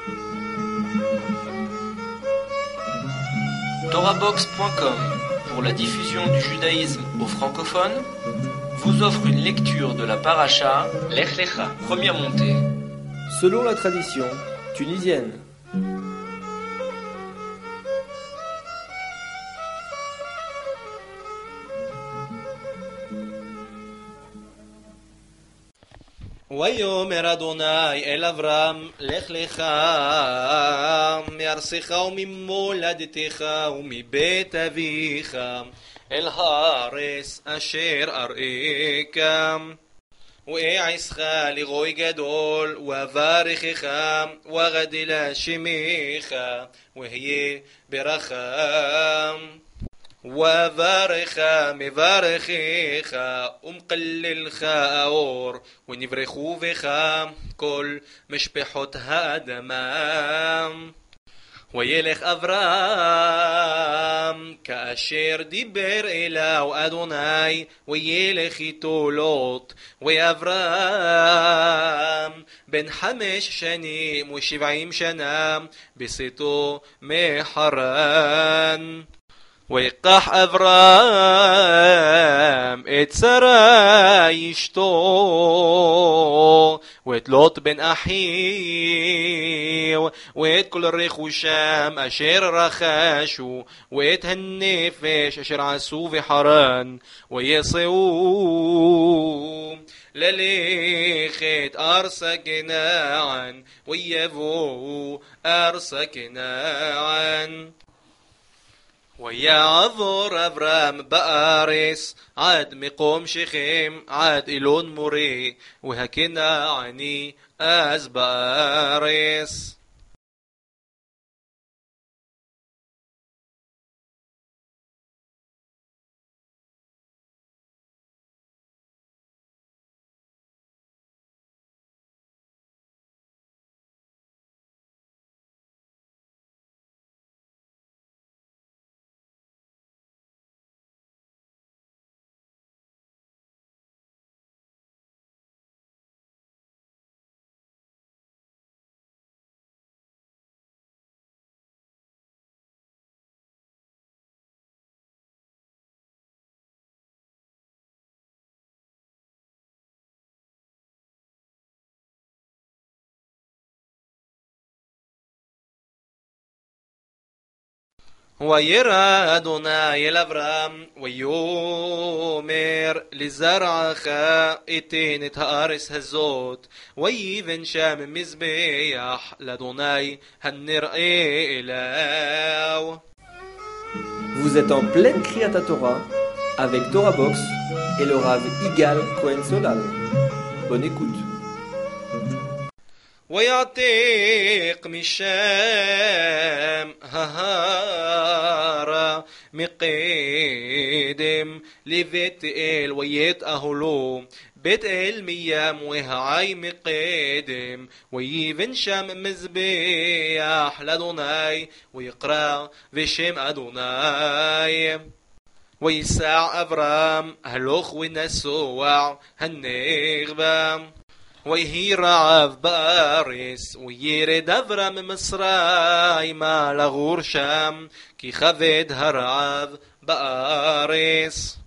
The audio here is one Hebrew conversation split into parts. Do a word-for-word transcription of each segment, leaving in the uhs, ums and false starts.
Torabox point com, pour la diffusion du judaïsme aux francophones, vous offre une lecture de la paracha Lech Lecha, première montée, selon la tradition tunisienne. ויאמר אדוני אל אברהם לך לך מארצך וממולדתך ומבית אביך אל הארץ אשר אראך ואעשך לגוי גדול ואברכך ואגדל שמך והיה ברכה וברך מברכך ומקללך האור ונברכו בך כל משפחות האדמה וילך אברהם כאשר דיבר אליו אדוני וילך איתו לוט ואברהם בן חמש שנים ושבעים שנה בצאתו מחרן ויקח אברהם את שרה אשתו ואת לוט בן אחיו ואת כל רכושם אשר רכשו ואת הנפש אשר עשו בחרן ויצאו ללכת ארצה כנען ויבואו ארצה כנען ויעבור אברהם בארץ עד מקום שכם עד אילון מורה והכנעני אז בארץ וירא אדוני אל אברהם ויאמר לזרעך אתן את הארץ הזאת ויבן שם מזבח לאדוני הנראה אליו. Vous êtes en pleine Kriyat Torah avec Torabox et le Rav Igal Cohen Solal. Bonne écoute. ويعتق مشام ههارا مقدم لبيت ال ويت أهلو بيت ال ميام وهعي مقدم ويبن شام مزبيح لدوناي ويقرأ بشم أدوناي ويسع أبرام هلوخ ونسوع هالنغبام ויהי רעב בארץ וירד אברהם ממצרימה לגור שם כי כבד הרעב בארץ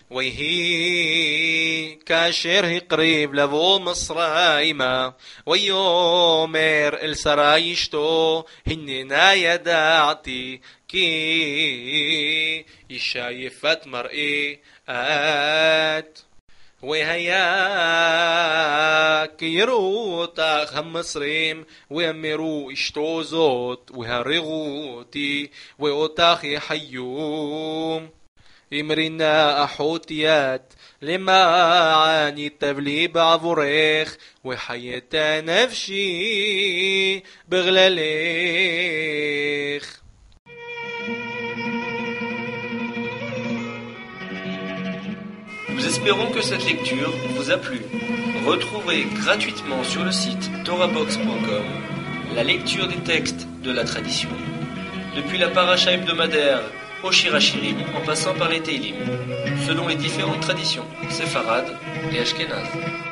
ויהי כאשר הקריב לבוא מצרימה ויאמר אל שרה אשתו הננה ידעתי כי אישה יפת מראה את והיה כי יראו אותך המצרים ואמרו אשתו זאת והרגו אותי ואותך יחיו אמרי נא אחות יד למען ייטב לי בעבורך וחייתה נפשי בגללך. Nous espérons que cette lecture vous a plu. Retrouvez gratuitement sur le site torabox point com la lecture des textes de la tradition, depuis la paracha hebdomadaire au Shirachirim en passant par les Teilim, selon les différentes traditions séfarades et ashkénazes.